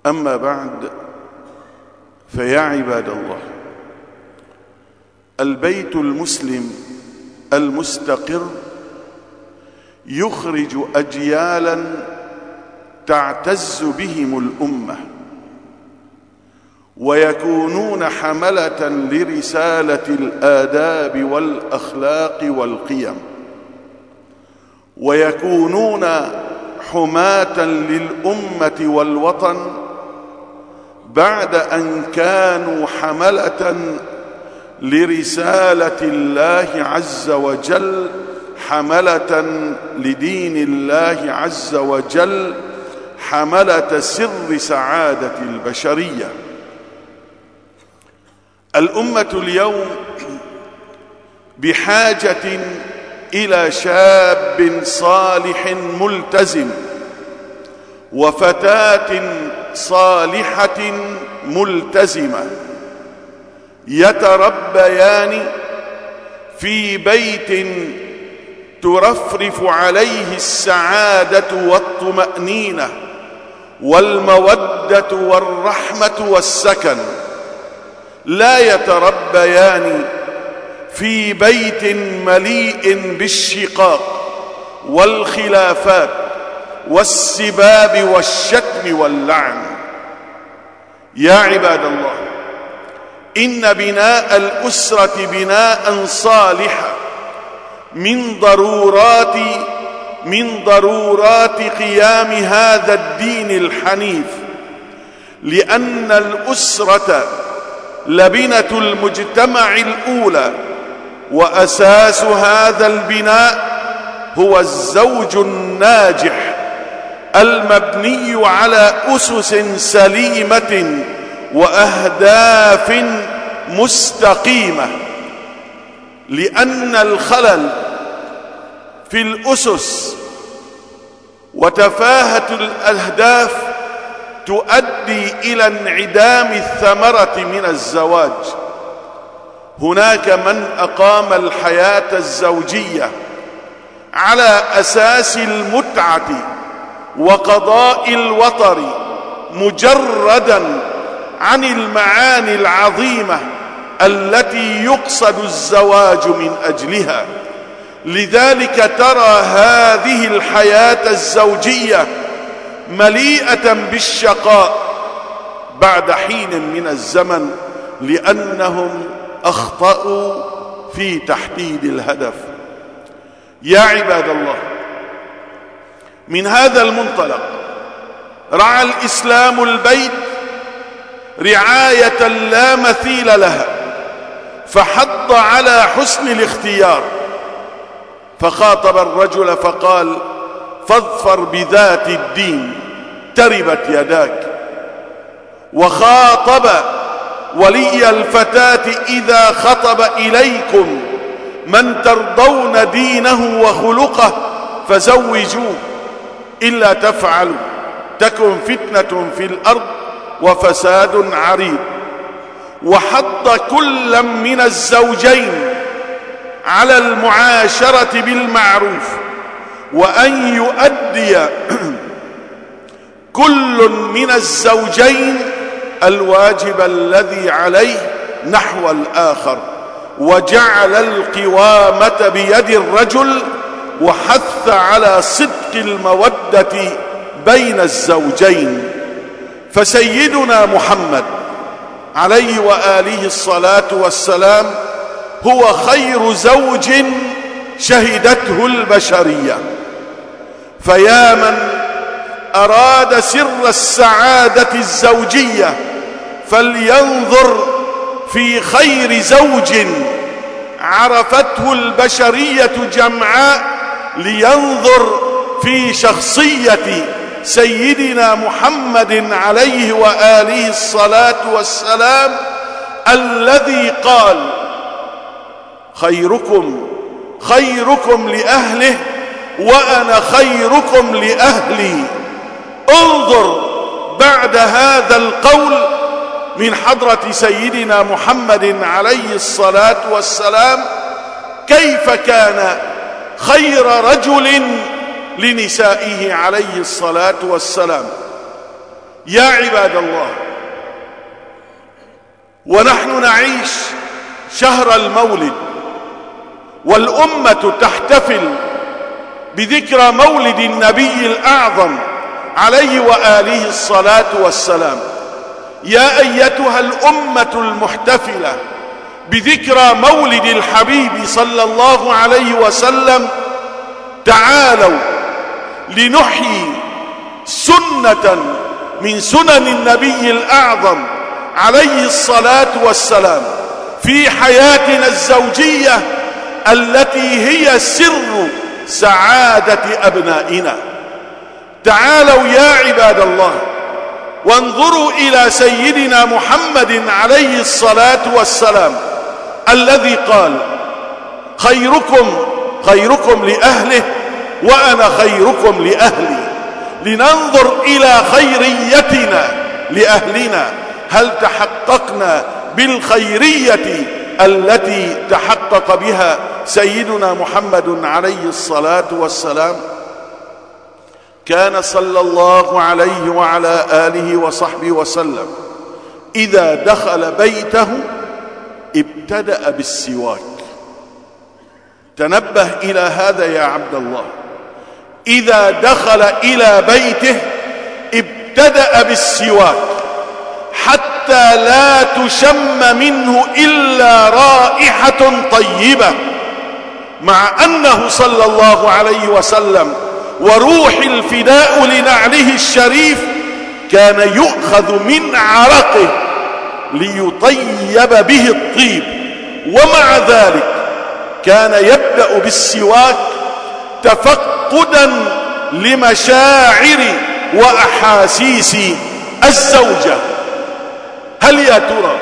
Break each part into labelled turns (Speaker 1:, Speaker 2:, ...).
Speaker 1: أما بعد، فيا عباد الله، البيت المسلم المستقر يخرج أجيالا تعتز بهم الأمة، ويكونون حملة لرسالة الآداب والأخلاق والقيم، ويكونون حماة للأمة والوطن بعد أن كانوا حملة لرسالة الله عز وجل، حملة لدين الله عز وجل، حملة سر سعادة البشرية. الأمة اليوم بحاجة إلى شاب صالح ملتزم وفتاة صالحة ملتزمة يتربيان في بيت ترفرف عليه السعادة والطمأنينة والمودة والرحمة والسكن، لا يتربيان في بيت مليء بالشقاق والخلافات والسباب والشتم واللعن. يا عباد الله، إن بناء الأسرة بناء صالحا من ضرورات قيام هذا الدين الحنيف، لأن الأسرة لبنة المجتمع الأولى، وأساس هذا البناء هو الزوج الناجح المبني على أسس سليمة وأهداف مستقيمة، لأن الخلل في الأسس وتفاهة الأهداف تؤدي إلى انعدام الثمرة من الزواج. هناك من أقام الحياة الزوجية على أساس المتعة وقضاء الوطر مجرداً عن المعاني العظيمة التي يقصد الزواج من أجلها. لذلك ترى هذه الحياة الزوجية مليئة بالشقاء بعد حين من الزمن، لأنهم أخطأوا في تحديد الهدف. يا عباد الله، من هذا المنطلق رعى الإسلام البيت رعاية لا مثيل لها، فحض على حسن الاختيار، فخاطب الرجل فقال: فاظفر بذات الدين تربت يداك. وخاطب ولي الفتاة: إذا خطب إليكم من ترضون دينه وخلقه فزوجوه، إلا تفعلوا تكن فتنة في الأرض وفساد عريض. وحض كل من الزوجين على المعاشرة بالمعروف، وأن يؤدي كل من الزوجين الواجب الذي عليه نحو الآخر، وجعل القوامة بيد الرجل، وحث على صدق المودة بين الزوجين. فسيدنا محمد عليه وآله الصلاة والسلام هو خير زوج شهدته البشرية. فيا من أراد سر السعادة الزوجية فلينظر في خير زوج عرفته البشرية جمعاء، لينظر في شخصية سيدنا محمد عليه وآله الصلاة والسلام، الذي قال: خيركم لأهله وأنا خيركم لأهلي. انظر بعد هذا القول من حضرة سيدنا محمد عليه الصلاة والسلام كيف كان خير رجل لنسائه عليه الصلاة والسلام. يا عباد الله، ونحن نعيش شهر المولد، والأمة تحتفل بذكرى مولد النبي الأعظم عليه وآله الصلاة والسلام. يا أيتها الأمة المحتفلة بذكرى مولد الحبيب صلى الله عليه وسلم، تعالوا لنحيي سنة من سنن النبي الأعظم عليه الصلاة والسلام في حياتنا الزوجية التي هي سر سعادة أبنائنا. تعالوا يا عباد الله وانظروا إلى سيدنا محمد عليه الصلاة والسلام الذي قال: خيركم لأهله وأنا خيركم لأهلي. لننظر إلى خيريتنا لأهلنا، هل تحققنا بالخيرية التي تحقق بها سيدنا محمد عليه الصلاة والسلام؟ كان صلى الله عليه وعلى آله وصحبه وسلم إذا دخل بيته ابتدأ بالسواك. تنبه إلى هذا يا عبد الله، إذا دخل إلى بيته ابتدأ بالسواك حتى لا تشم منه إلا رائحة طيبة، مع أنه صلى الله عليه وسلم وروح الفداء لنعله الشريف كان يؤخذ من عرقه ليطيب به الطيب، ومع ذلك كان يبدأ بالسواك تفقدا لمشاعر وأحاسيس الزوجة. هل يا ترى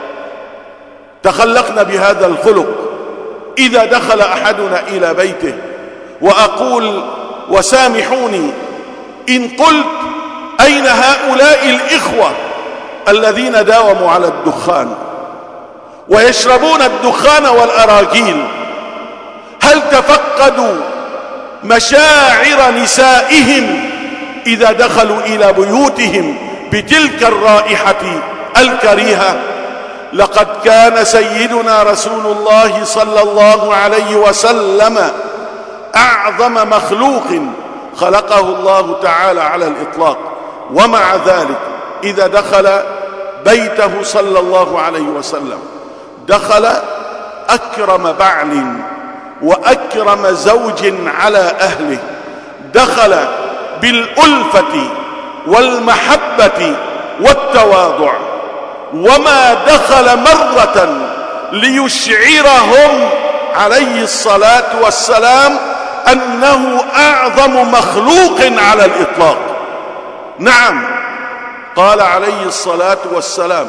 Speaker 1: تخلقنا بهذا الخلق إذا دخل أحدنا إلى بيته؟ وأقول وسامحوني إن قلت: أين هؤلاء الإخوة الذين داوموا على الدخان ويشربون الدخان والأراجيل؟ هل تفقدوا مشاعر نسائهم إذا دخلوا إلى بيوتهم بتلك الرائحة الكريهة؟ لقد كان سيدنا رسول الله صلى الله عليه وسلم أعظم مخلوق خلقه الله تعالى على الإطلاق، ومع ذلك إذا دخل بيته صلى الله عليه وسلم دخل أكرم بعل وأكرم زوج على أهله، دخل بالألفة والمحبة والتواضع، وما دخل مرة ليشعرهم عليه الصلاة والسلام أنه أعظم مخلوق على الإطلاق. نعم، قال عليه الصلاة والسلام: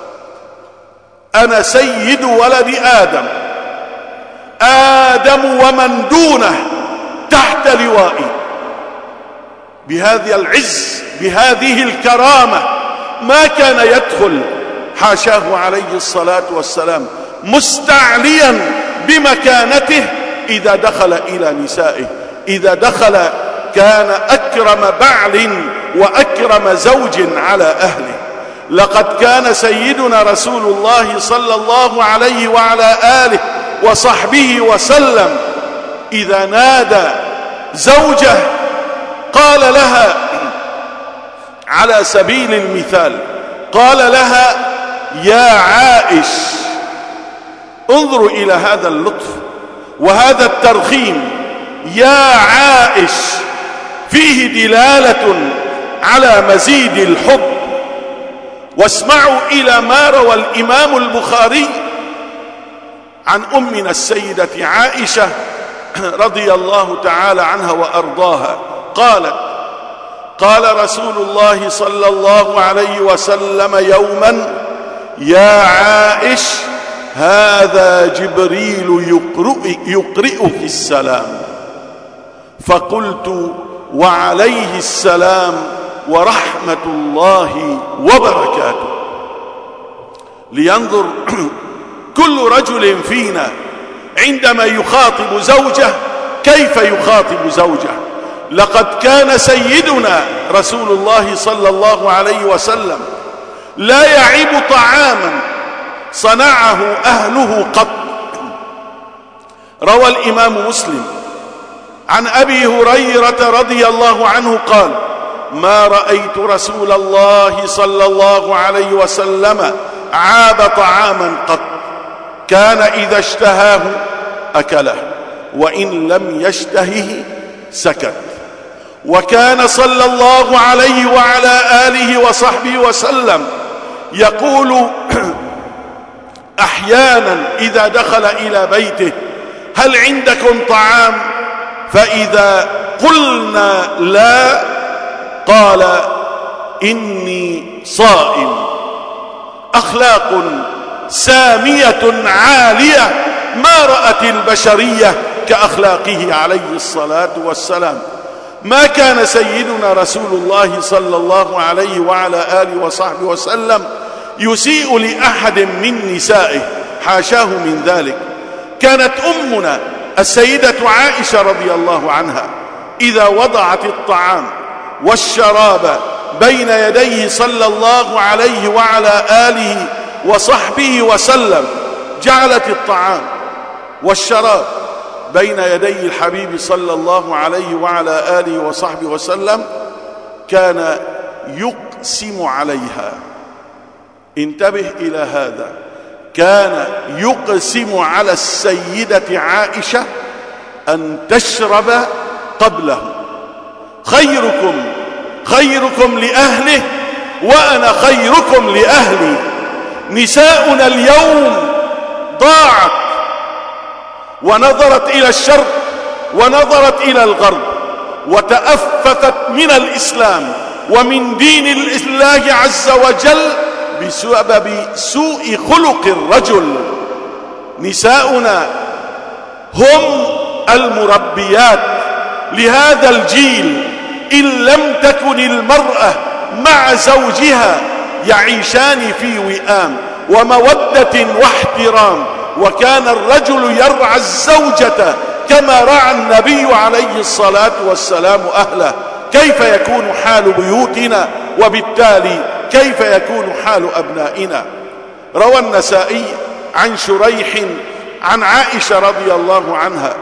Speaker 1: أنا سيد ولد آدم ومن دونه تحت لوائي. بهذا العز، بهذه الكرامة، ما كان يدخل حاشاه عليه الصلاة والسلام مستعليا بمكانته إذا دخل إلى نسائه. إذا دخل كان أكرم بعل وأكرم زوج على أهله. لقد كان سيدنا رسول الله صلى الله عليه وعلى آله وصحبه وسلم إذا نادى زوجه قال لها على سبيل المثال، قال لها: يا عائش. انظروا إلى هذا اللطف وهذا الترخيم، يا عائش، فيه دلالة على مزيد الحب. واسمعوا إلى ما روى الإمام البخاري عن أمنا السيدة عائشة رضي الله تعالى عنها وأرضاها، قالت: قال رسول الله صلى الله عليه وسلم يوما: يا عائش، هذا جبريل يقرئك السلام. فقلت: وعليه السلام ورحمة الله وبركاته. لينظر كل رجل فينا عندما يخاطب زوجه كيف يخاطب زوجه. لقد كان سيدنا رسول الله صلى الله عليه وسلم لا يعيب طعاما صنعه أهله قط. روى الإمام مسلم عن أبي هريرة رضي الله عنه قال: ما رأيت رسول الله صلى الله عليه وسلم عاب طعاما قط، كان إذا اشتهاه أكله وإن لم يشتهه سكت. وكان صلى الله عليه وعلى آله وصحبه وسلم يقول أحيانا إذا دخل إلى بيته: هل عندكم طعام؟ فإذا قلنا لا قال: إني صائم. أخلاق سامية عالية ما رأت البشرية كأخلاقه عليه الصلاة والسلام. ما كان سيدنا رسول الله صلى الله عليه وعلى آله وصحبه وسلم يسيء لأحد من نسائه، حاشاه من ذلك. كانت أمنا السيدة عائشة رضي الله عنها إذا وضعت الطعام والشراب بين يديه صلى الله عليه وعلى آله وصحبه وسلم، جعلت الطعام والشراب بين يدي الحبيب صلى الله عليه وعلى آله وصحبه وسلم، كان يقسم عليها. انتبه إلى هذا، كان يقسم على السيدة عائشة أن تشرب قبله. خيركم لأهله وأنا خيركم لأهلي. نساؤنا اليوم ضاعت ونظرت إلى الشرق ونظرت إلى الغرب وتأففت من الإسلام ومن دين الله عز وجل بسبب سوء خلق الرجل. نساؤنا هم المربيات لهذا الجيل. إن لم تكن المرأة مع زوجها يعيشان في وئام ومودة واحترام، وكان الرجل يرعى الزوجة كما رعى النبي عليه الصلاة والسلام أهله. كيف يكون حال بيوتنا؟ وبالتالي كيف يكون حال أبنائنا؟ روى النسائي عن شريح عن عائشة رضي الله عنها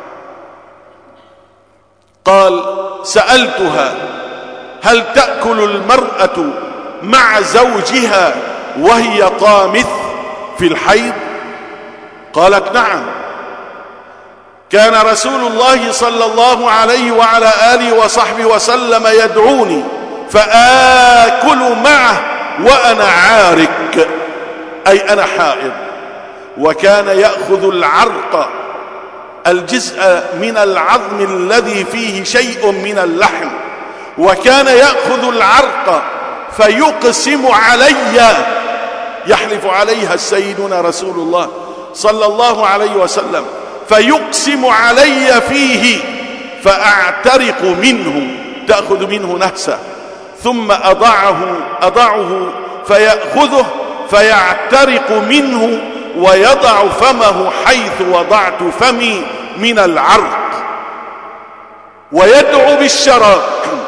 Speaker 1: قال: سألتها: هل تأكل المرأة مع زوجها وهي قامث في الحيض؟ قالت: نعم. كان رسول الله صلى الله عليه وعلى آله وصحبه وسلم يدعوني فآكل معه وأنا عارك، أي أنا حائض. وكان يأخذ العرق، الجزء من العظم الذي فيه شيء من اللحم، وكان يأخذ العرق فيقسم علي، يحلف عليها سيدنا رسول الله صلى الله عليه وسلم، فيقسم علي فيه فأعترق منه، تأخذ منه نهسة، ثم أضعه فيأخذه فيعترق منه ويضع فمه حيث وضعت فمي من العرق، ويدعو بالشراب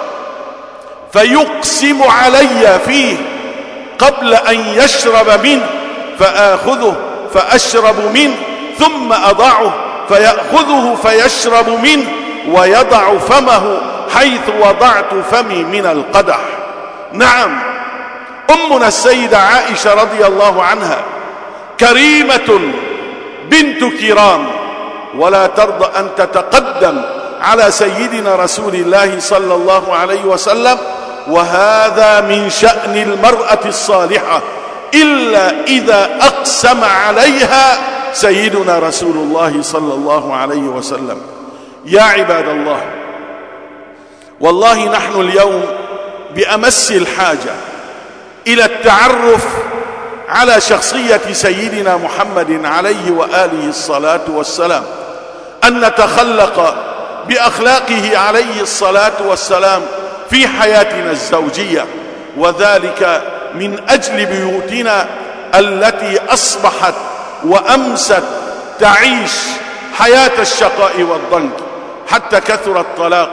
Speaker 1: فيقسم علي فيه قبل أن يشرب منه، فآخذه فأشرب منه، ثم أضعه فيأخذه فيشرب منه ويضع فمه حيث وضعت فمي من القدح. نعم، أمنا السيدة عائشة رضي الله عنها كريمة بنت كرام، ولا ترضى أن تتقدم على سيدنا رسول الله صلى الله عليه وسلم، وهذا من شأن المرأة الصالحة، إلا إذا أقسم عليها سيدنا رسول الله صلى الله عليه وسلم. يا عباد الله، والله نحن اليوم بأمس الحاجة إلى التعرف على شخصية سيدنا محمد عليه وآله الصلاة والسلام، أن نتخلق بأخلاقه عليه الصلاة والسلام في حياتنا الزوجية، وذلك من أجل بيوتنا التي أصبحت وأمست تعيش حياة الشقاء والضنك، حتى كثر الطلاق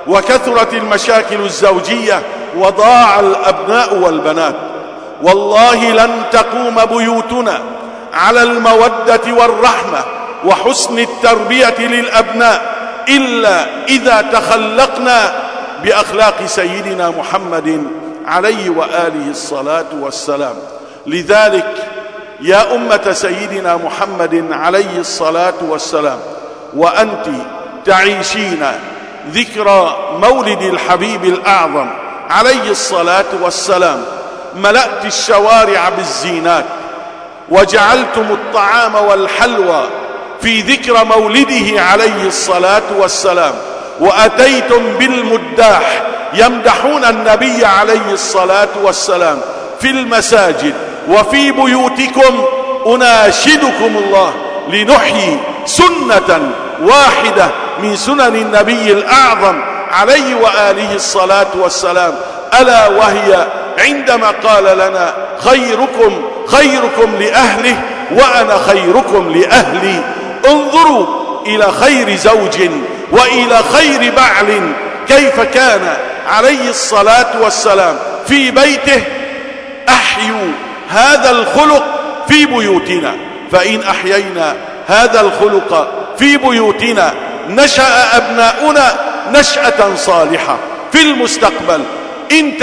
Speaker 1: وكثرت المشاكل الزوجية وضاع الأبناء والبنات. والله لن تقوم بيوتنا على المودة والرحمة وحسن التربية للأبناء إلا إذا تخلقنا بأخلاق سيدنا محمد عليه وآله الصلاة والسلام. لذلك يا أمة سيدنا محمد عليه الصلاة والسلام، وأنت تعيشين ذكرى مولد الحبيب الأعظم عليه الصلاة والسلام، ملأت الشوارع بالزينات وجعلتم الطعام والحلوى في ذكرى مولده عليه الصلاة والسلام، وأتيتم بالمداح يمدحون النبي عليه الصلاة والسلام في المساجد وفي بيوتكم. أناشدكم الله لنحيي سنة واحدة من سنن النبي الأعظم عليه وآله الصلاة والسلام، ألا وهي عندما قال لنا خيركم خيركم لأهله وأنا خيركم لأهلي. انظروا إلى خير زوج وإلى خير بعل كيف كان عليه الصلاة والسلام في بيته. أحيوا هذا الخلق في بيوتنا، فإن أحيينا هذا الخلق في بيوتنا نشأ أبناؤنا نشأة صالحة في المستقبل. إن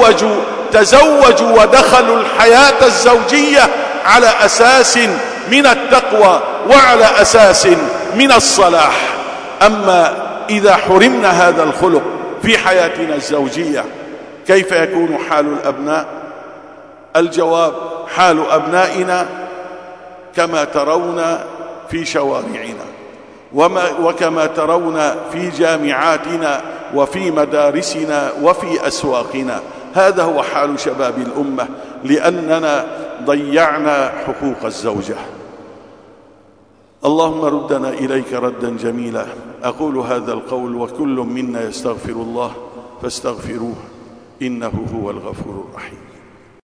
Speaker 1: تزوجوا ودخلوا الحياة الزوجية على أساس من التقوى وعلى أساس من الصلاح. أما إذا حرمنا هذا الخلق في حياتنا الزوجية كيف يكون حال الأبناء؟ الجواب: حال أبنائنا كما ترون في شوارعنا وكما ترون في جامعاتنا وفي مدارسنا وفي أسواقنا. هذا هو حال شباب الأمة، لأننا ضيعنا حقوق الزوجة. اللهم ردنا إليك ردا جميلا. أقول هذا القول وكل منا يستغفر الله فاستغفروه إنه هو الغفور الرحيم.